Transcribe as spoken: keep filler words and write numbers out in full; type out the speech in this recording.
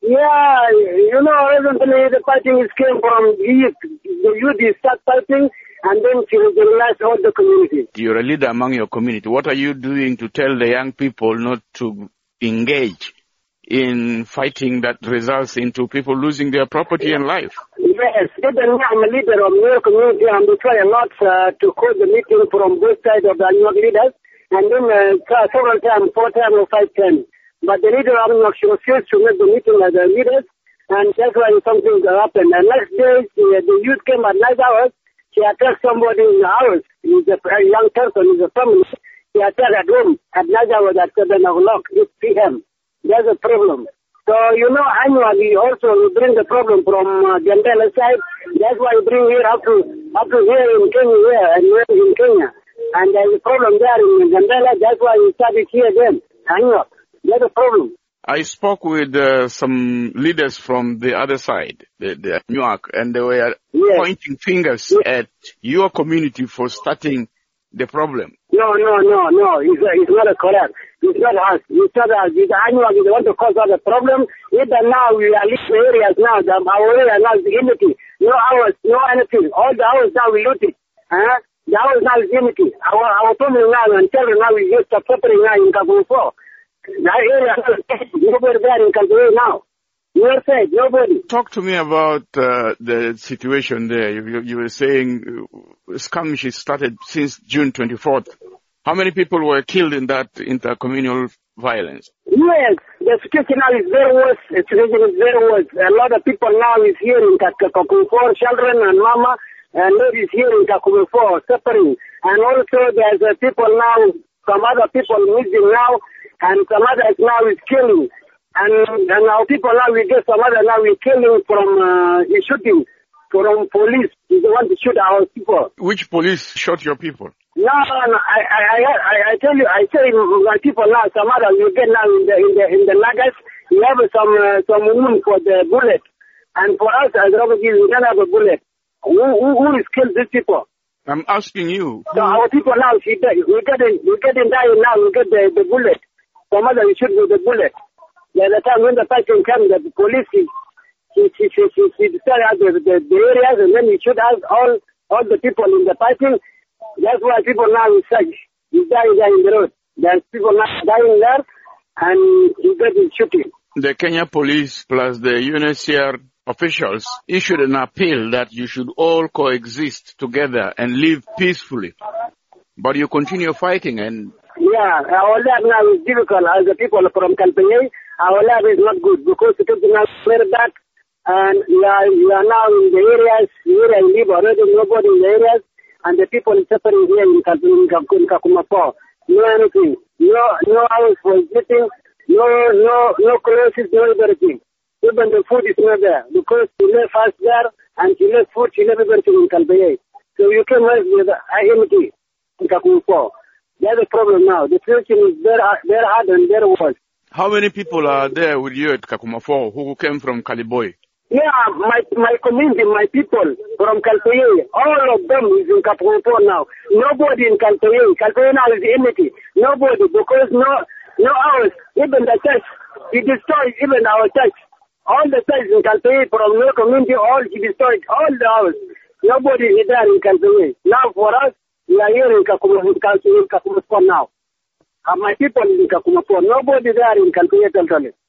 Yeah, you know, recently the fighting is came from youth. The youth start fighting and then to regionalize all the community. You're a leader among your community. What are you doing to tell the young people not to engage in fighting that results into people losing their property and life? Yes, even I'm a leader of your community and we try a lot uh, to call the meeting from both sides of the New York leaders and then uh, several times, four times or five times. But the leader of New York, she refused to make the meeting as the leaders and that's why something happened. And next day, the, the youth came at night hours. She attacked somebody in the house. He's a, a young person, he's a family. She attacked at home at night hours at seven o'clock, eight p m There's a problem. So, you know, annually also we bring the problem from uh, Gambela side. That's why we bring here up to, up to here in Kenya, here and here in Kenya. And there's a problem there in Gambela. That's why we started here again. Annual. There's a problem. I spoke with uh, some leaders from the other side, the, the Newark, and they were yes. pointing fingers yes. at your community for starting the problem. No, no, no, no. It's, uh, it's not a correct. It's not us. It's not us. It's Annual. They want to cause us a problem. Even now, we are leaving areas now. The, our area now is unity. No hours, no anything. All the hours now we loot it. Huh? The hours now is unity. Our, our family now and children now is just suffering now in Kabuko. That area, nobody there in Kabuko now. You're saying, nobody. Talk to me about uh, the situation there. You, you, you were saying uh, skirmishes started since June twenty-fourth. How many people were killed in that intercommunal violence? Yes, the situation now is very worse. The situation is very worse. A lot of people now is here in Kakumo, children and mama, and ladies here in Kakumo suffering. And also there's uh, people now, some other people missing now, and some others now is killing. And, and our people now, we get some other now we're killing from uh, shooting from police. They want to shoot our people. Which police shot your people? No, no, I, I, I, I tell you, I say my people now, some others you get now in the in the in the Nagas, we have some uh, some wound for the bullet, and for us as refugees, we don't have a bullet. Who who, who is killed these people? I'm asking you. So our people now, we get we getting we getting dying now. We get the the bullet. Some others we shoot with the bullet. By the time when the fighting comes, the police she she she she she, she destroy the, the the areas, and then we shoot out all all the people in the fighting. That's why people now is such. He's dying there in the road. There's people now dying there and he's getting shooting. The Kenya police plus the U N H C R officials issued an appeal that you should all coexist together and live peacefully. But you continue fighting and... Yeah, our life now is difficult as the people from Kalpanye. Our life is not good because the people now very bad and we are, we are now in the areas where I live already, nobody in the areas. And the people suffering here in Kakumo. No anything. No no house for sleeping, no no no clothes, no everything. Even the food is not there. Because she left us there and she left food, she left everything in Kalpanye. So you can work with I M T in Kakumo. That's the problem now. The situation is very very hard and very worse. How many people are there with you at Kakumo who came from Kaliboy? Yeah, my my community, my people from Kalpanye, all of them is in Kakumo now. Nobody in Kalpanye. Kalpanye now is empty. Nobody, because no no hours. Even the church, he destroyed even our church. All the church in Kalpanye from no community, all he destroyed, all the hours. Nobody is there in Kalpanye. Now for us, we are here in Kakumo, in Kakumo now. And my people in Kakumo, nobody there in Kalpanye totally.